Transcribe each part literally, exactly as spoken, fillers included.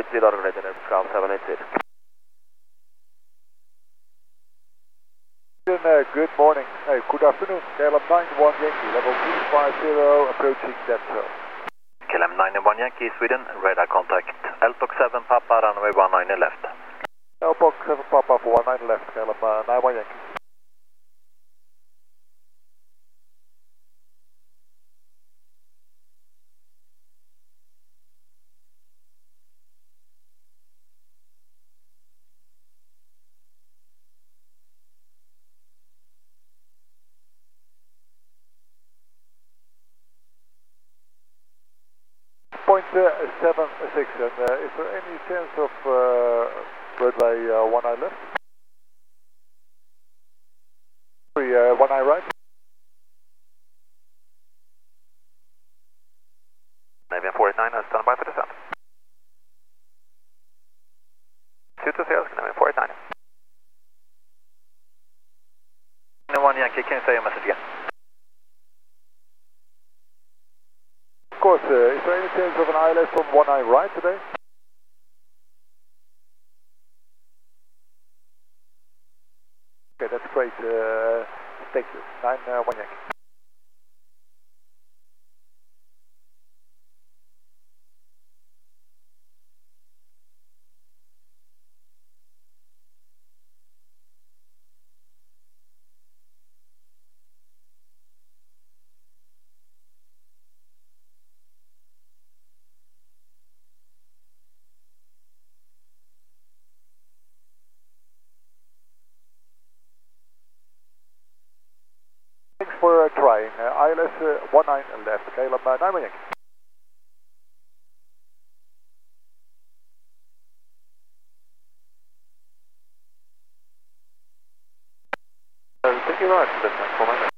zero regulator, Golf seven eight zero. Uh, good morning, uh, good afternoon, K L M nine one Yankee, level two five zero, approaching that zone. K L M nine one Yankee, Sweden, radar contact, L T O C seven Papa, runway one nine left. L T O C seven Papa for one nine left, K L M uh, nine one Yankee. Point uh, seven six, and uh, is there any chance of uh, runway uh, one nine left? Sorry, uh, one nine right? Navy four eight nine, stand by for descent. two two zero, Navy four eight nine. nine one Yankee, can you say your message again? Of course, uh, is there any chance of an I L S on one nine right today? Okay, that's great. Uh, thank you. nine one Yankee. Thanks for uh, trying. Uh, I L S uh, one nine left, K L M uh, nine one Yankee. Uh, thank you very much for this information.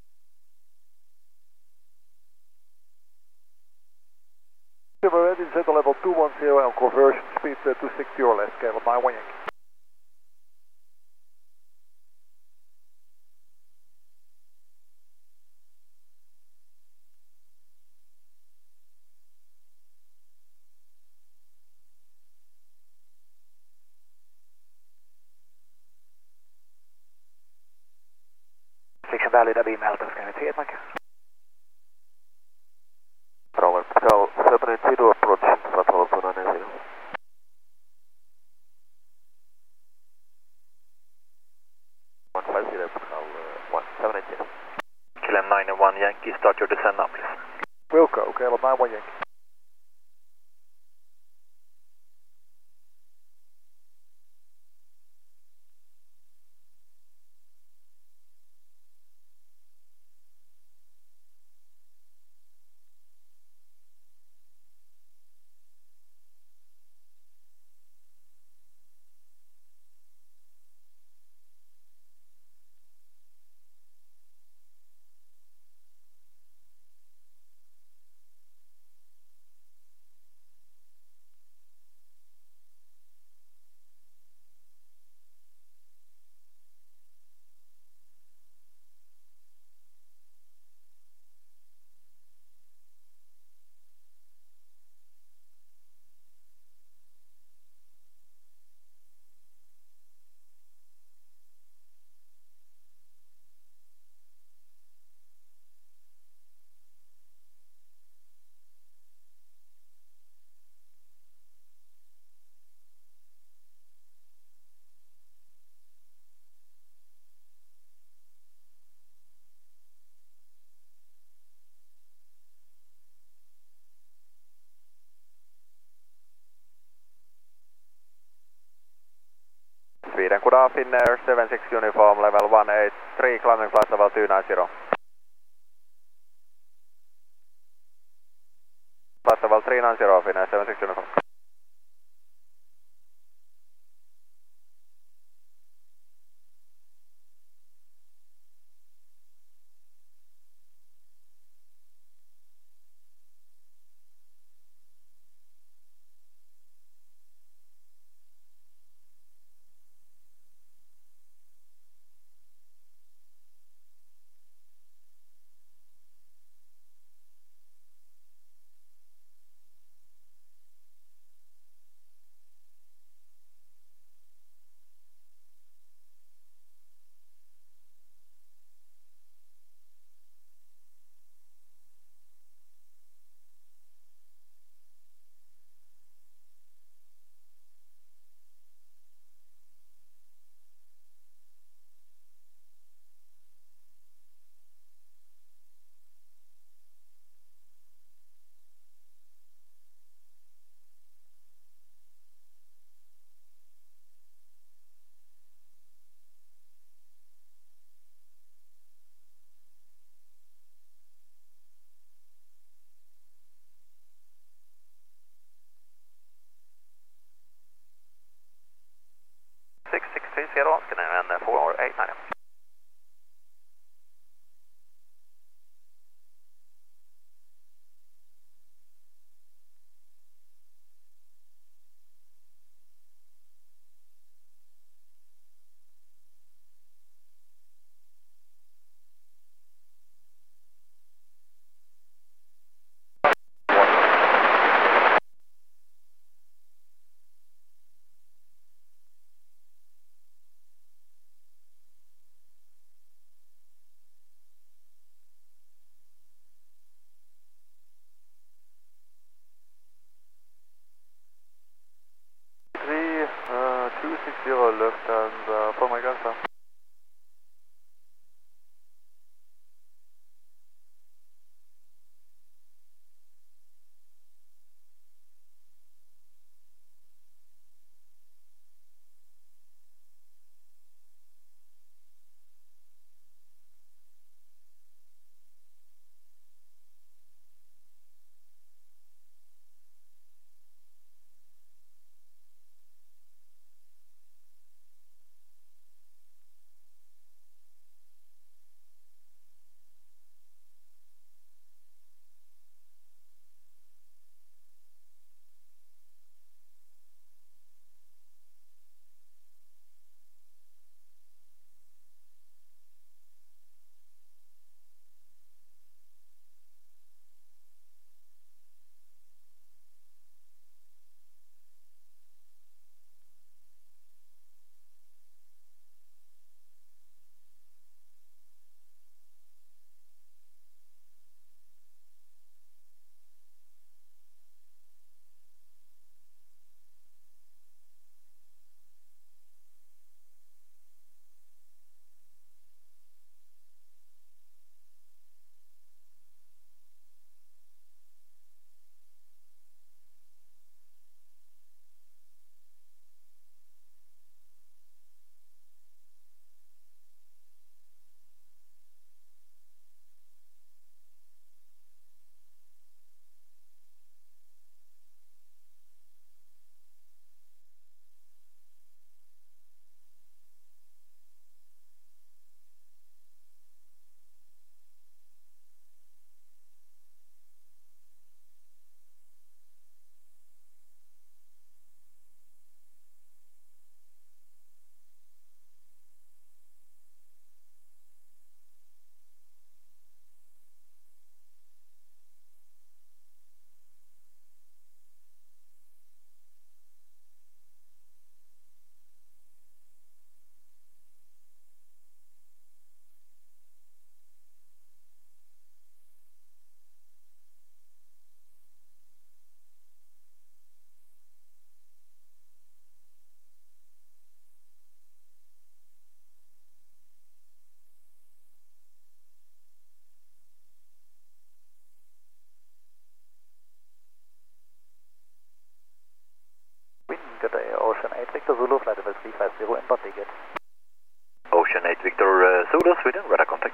We're ready to settle level two one zero and conversion speed uh, two sixty or less, K L M nine one Yankee. Fiction valida beam L T O C, kan vi se, tack. Bravo, Patrol seven eight zero approach, Patrol seven eight zero. one five zero, Patrol one seven eight zero. K L M nine one Yankee, start your descent now, please. Wilco, K L M nine one Yankee. Sweden, Kuda, Finnair, seven six uniform, level one eight three, climbing flight level two nine zero. Flight level three nine zero, Finnair, seven six uniform. zero, ska nu en four eight nine. three uh, two six zero left and uh, for my Alpha. Good day, Ocean eight Victor Zulu, flight level three five zero, inbound ticket. Ocean eight Victor uh, Zulu, Sweden, radar contact.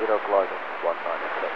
Zero climbing one nine seven.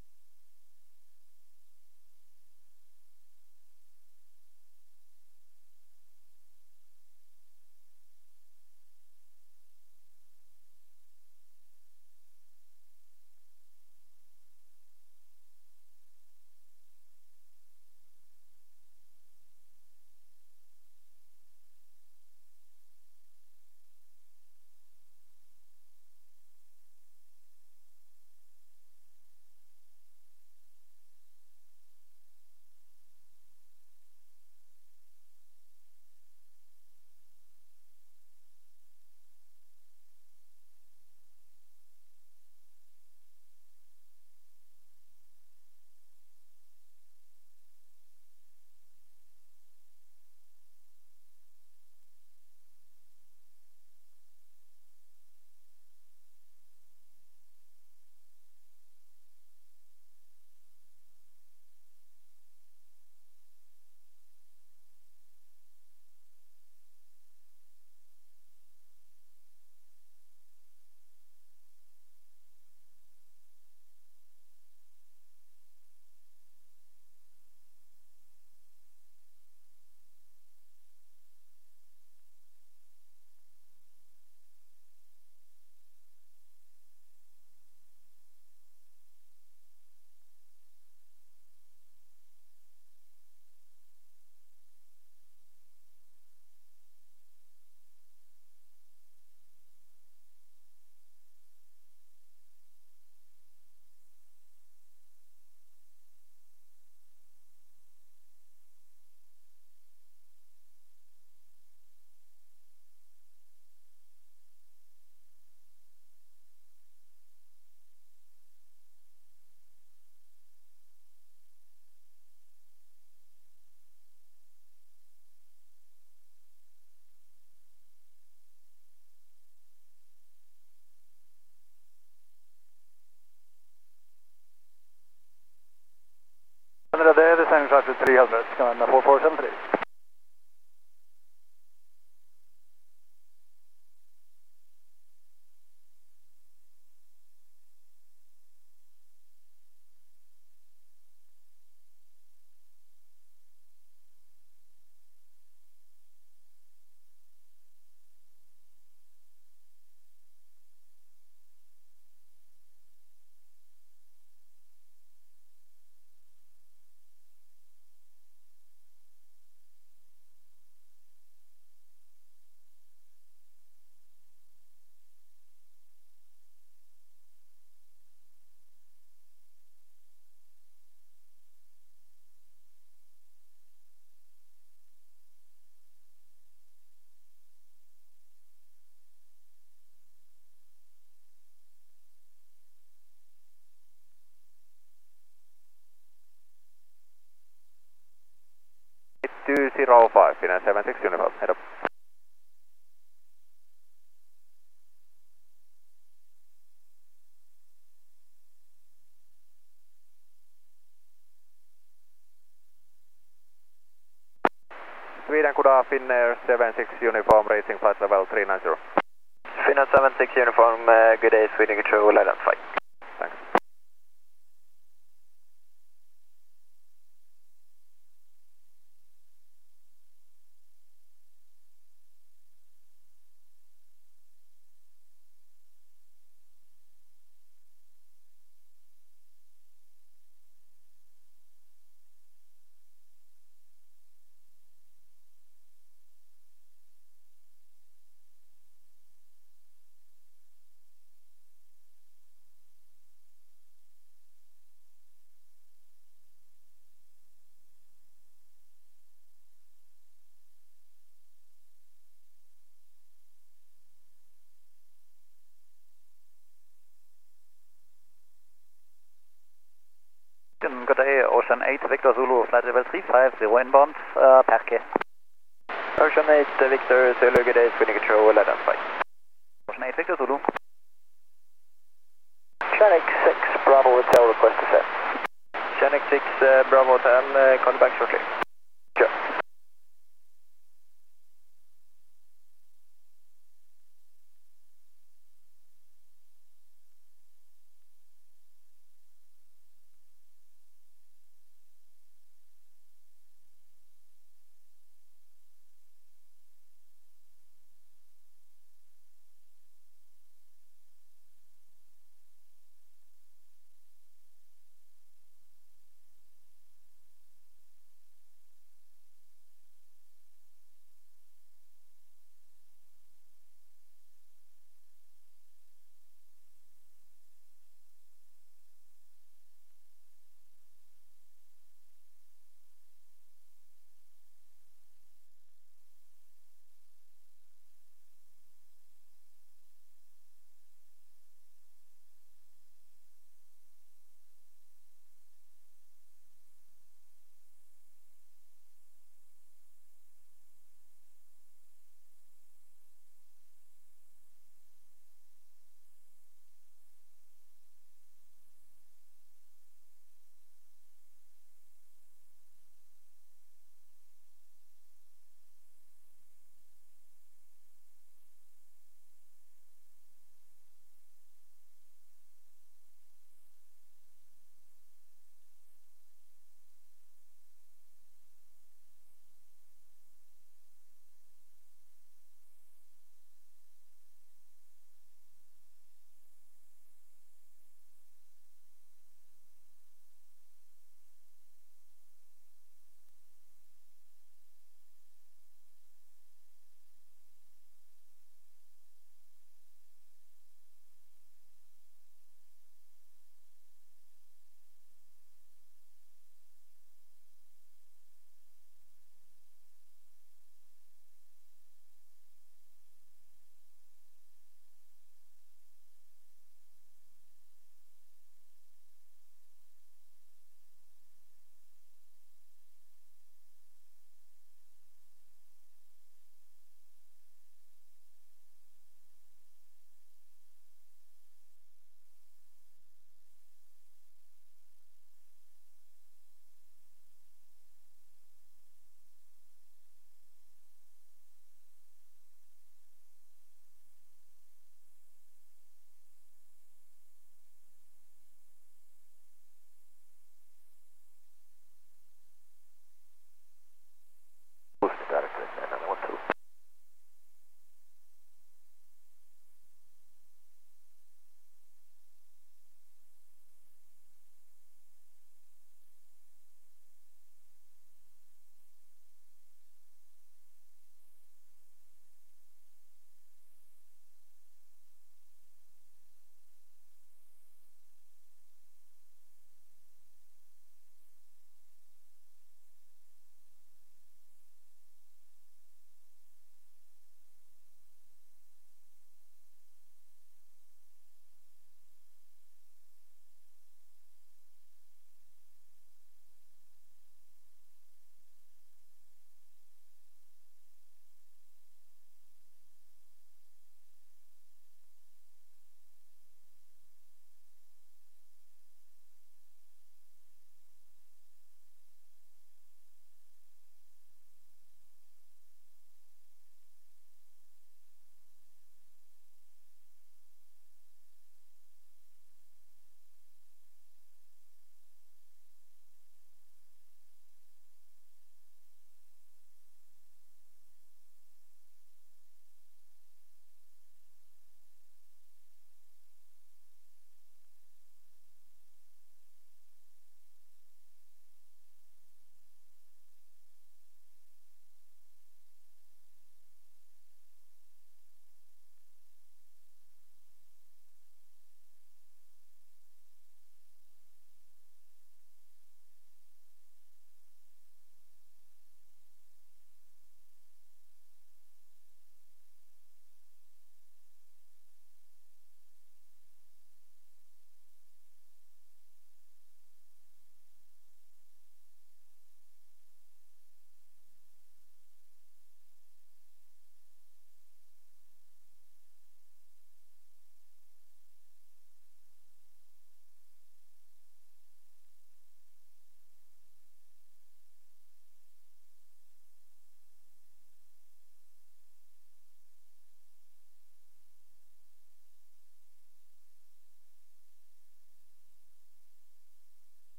There, the descending flight with three hundred, on four four seven three. two zero five, Finland seven six Uniform, head up. Sweden, Kuda, Finnair seven six Uniform, racing flight level three nine zero. Finland seven six Uniform, uh, good day, Sweden Control, identify. Thanks. Good day, Ocean eight, Victor Zulu, flight level three five zero inbound, uh, Perke. Ocean eight, Victor Zulu, good day, Sweden Control, identify. Ocean eight, Victor Zulu. Chinook six, Bravo Hotel, request to set. Chinook six, uh, Bravo Hotel, uh, call you back shortly.